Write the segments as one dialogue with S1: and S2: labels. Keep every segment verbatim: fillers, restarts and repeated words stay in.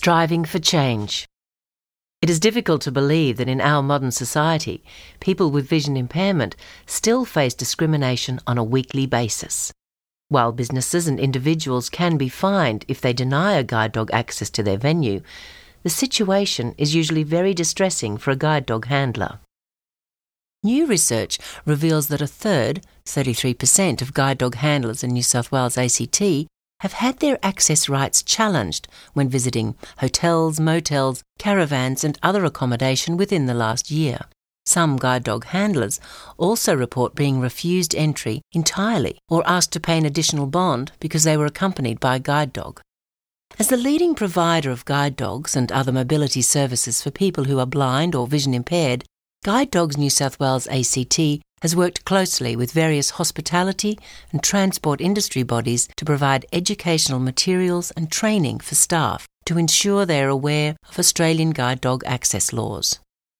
S1: Striving for change. It is difficult to believe that in our modern society, people with vision impairment still face discrimination on a weekly basis. While businesses and individuals can be fined if they deny a guide dog access to their venue, the situation is usually very distressing for a guide dog handler. New research reveals that a third, thirty-three percent of guide dog handlers in New South Wales A C T have had their access rights challenged when visiting hotels, motels, caravans and other accommodation within the last year. Some guide dog handlers also report being refused entry entirely or asked to pay an additional bond because they were accompanied by a guide dog. As the leading provider of guide dogs and other mobility services for people who are blind or vision impaired, Guide Dogs New South Wales A C T has worked closely with various hospitality and transport industry bodies to provide educational materials and training for staff to ensure they are aware of Australian guide dog access laws.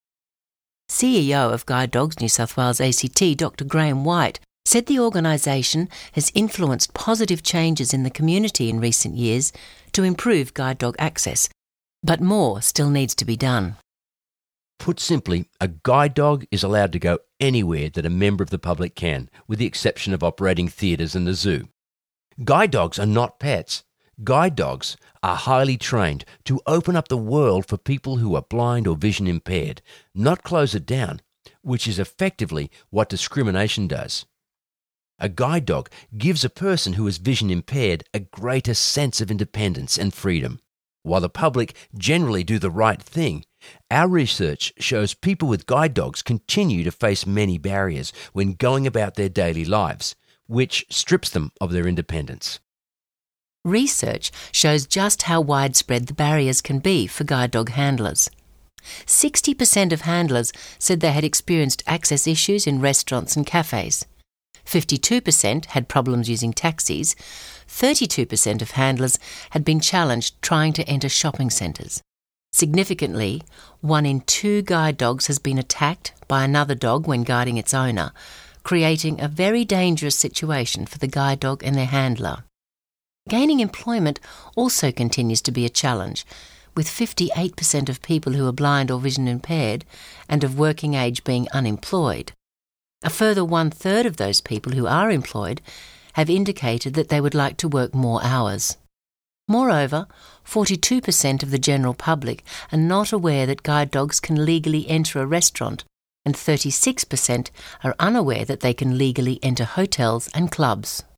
S1: C E O of Guide Dogs New South Wales A C T, Doctor Graham White, said the organisation has influenced positive changes in the community in recent years to improve guide dog access, but more still needs to be done.
S2: Put simply, a guide dog is allowed to go anywhere that a member of the public can, with the exception of operating theatres and the zoo. Guide dogs are not pets. Guide dogs are highly trained to open up the world for people who are blind or vision impaired, not close it down, which is effectively what discrimination does. A guide dog gives a person who is vision impaired a greater sense of independence and freedom. While the public generally do the right thing, our research shows people with guide dogs continue to face many barriers when going about their daily lives, which strips them of their independence.
S1: Research shows just how widespread the barriers can be for guide dog handlers. sixty percent of handlers said they had experienced access issues in restaurants and cafes. fifty-two percent had problems using taxis. thirty-two percent of handlers had been challenged trying to enter shopping centres. Significantly, one in two guide dogs has been attacked by another dog when guiding its owner, creating a very dangerous situation for the guide dog and their handler. Gaining employment also continues to be a challenge, with fifty-eight percent of people who are blind or vision impaired and of working age being unemployed. A further one-third of those people who are employed have indicated that they would like to work more hours. Moreover, forty-two percent of the general public are not aware that guide dogs can legally enter a restaurant, and thirty-six percent are unaware that they can legally enter hotels and clubs.